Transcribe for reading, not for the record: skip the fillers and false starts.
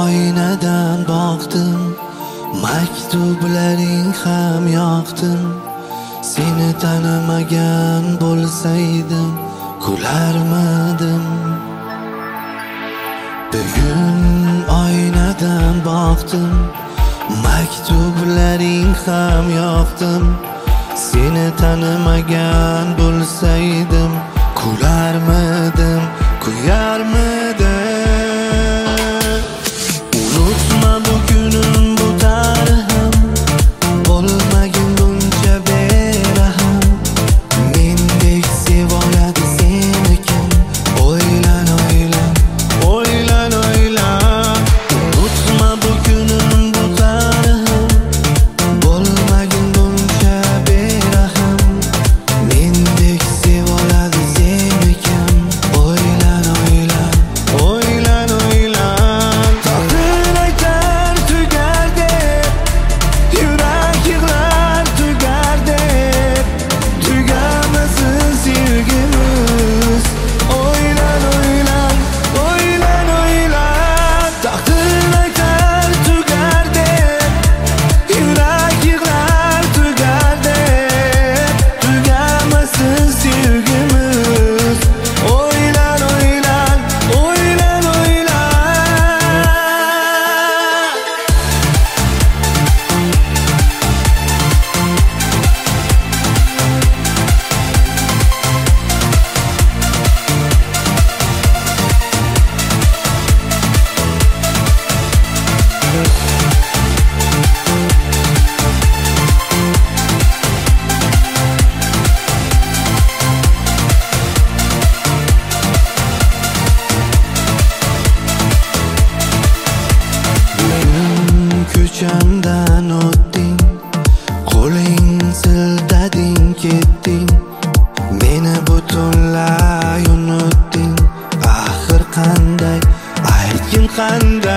oynadan boqdim, maktublaring ham yoqdim. Seni tanimagan bo'lsaydim, kularmidim. Bugun oynadan boqdim, maktublaring ham yoqdim. Seni tanimagan bo'lsaydim, kularmidim, kuyarmidim. Unutma bugunim, bu tarixim, bo'lmagin buncha berahm. Mendek sevoladi seni kim? O'ylan, o'ylan, o'ylan, o'ylan. Unutma bugunim, bu tarixim, bo'lmagin buncha berahm. Mendek sevoladi seni kim? O'ylan, o'ylan, o'ylan, o'ylan. Taqdir aytar tugar deb, yurak yig'lar tugar deb, tugamasin sevgimiz. O'ylan, o'ylan, o'ylan, o'ylan. Taqdir aytar tugar deb, yurak yig'lar tugar deb, tugamasin sevgimiz. O'ylan, o'ylan, o'ylan, o'ylan. Bugun ko'chamdan o'tding, qo'ling siltading, ketding. Meni butunlay unutding. Axir qanday, aytgin qanday?